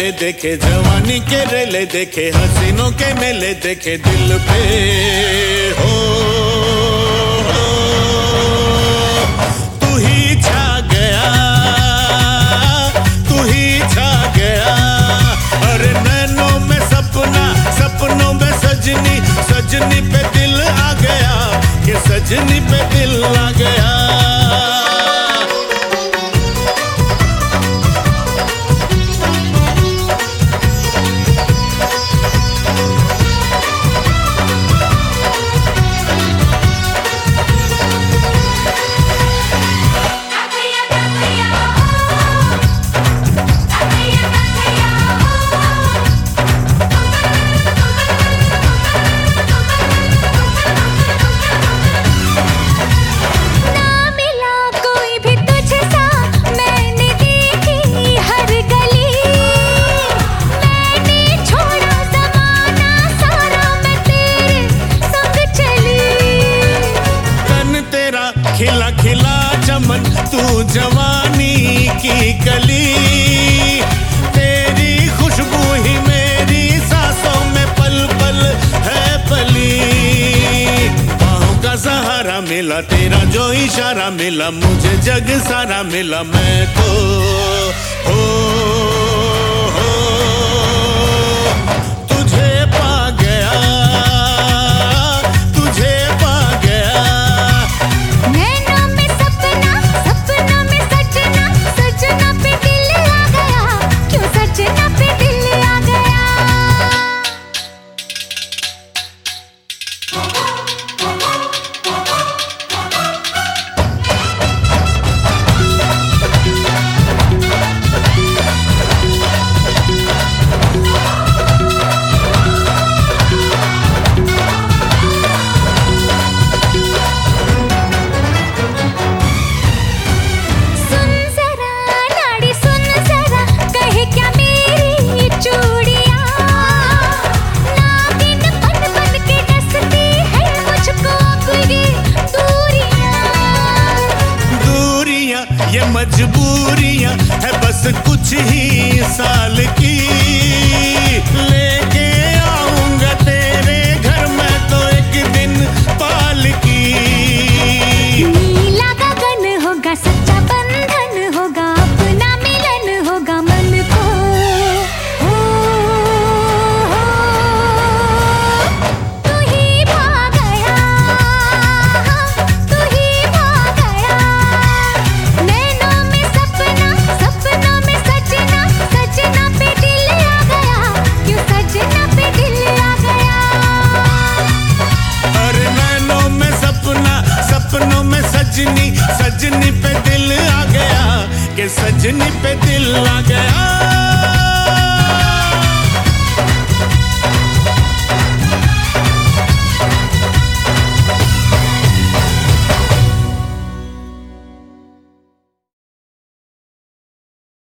मेले देखे, जवानी के रेले देखे, हसीनों के मेले देखे दिल पे हो, तू ही छा गया, तू ही छा गया। अरे नैनों में सपना, सपनों में सजनी, सजनी पे दिल आ गया, कि सजनी पे दिल आ गया। खिला खिला चमन, तू जवानी की कली, तेरी खुशबू ही मेरी सांसों में पल पल है पली। बाहों का सहारा मिला, तेरा जो इशारा मिला, मुझे जग सारा मिला, मैं तो हो तुझे पा गया, तुझे पा गया। ये मजबूरियां है बस कुछ ही साल की, लेके आऊंगा तेरे घर में तो एक दिन पालकी। नीला गगन होगा, सच्चा बंधन होगा, अपना मिलन होगा मन को हो, तू ही भा गया, तू ही भा गया। नैनों में सपना, सपनों में सजना, सजना पे दिल आ गया, क्यों सजना पे दिल आ गया। अरे नैनों में सपना, सपनों में सजनी, सजनी पे दिल आ गया, कि सजनी पे दिल आ गया।